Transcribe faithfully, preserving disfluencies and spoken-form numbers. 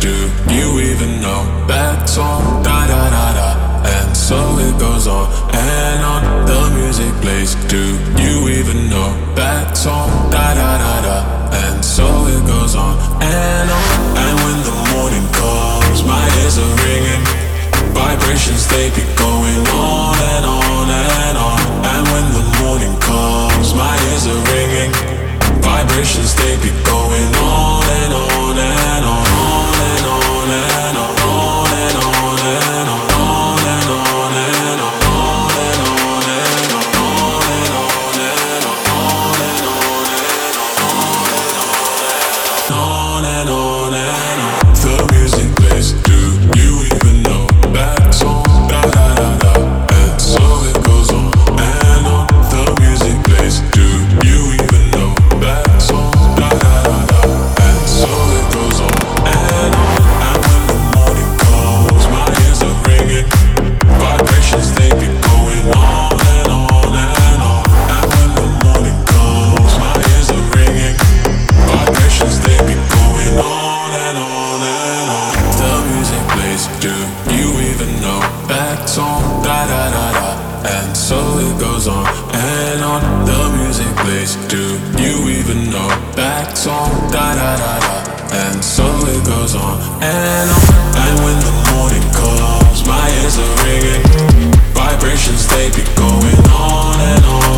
Do you even know that song? Da da da da. And so it goes on and on. The music plays. Do you even know that song? Da da da da. And so it goes on and on. And when the morning comes, my ears are ringing. Vibrations, they be going on and on and on. And when the morning comes, my ears are ringing. Vibrations, they be going on and on and on, on and on and on, on and on and on, on and on and on, on and on and on, on and on and on, on and on and on, on and on and on. The music plays. Do you even know that song? Da da da da. And so it goes on and on. The music plays. Do you even know that song? Da da da da. And so it goes on and on. And when the morning comes, my ears are ringing. Vibrations, they be going on and on and on. And when the morning comes, my ears are ringing. Vibrations, they be going on and on and on. The music plays. Do you even know that song? Da da da da. And so it goes on and on. The music plays. Do you even know that song? Da da da da. And so it goes on and on. And when the morning comes, my ears are ringing. Vibrations, they be going on and on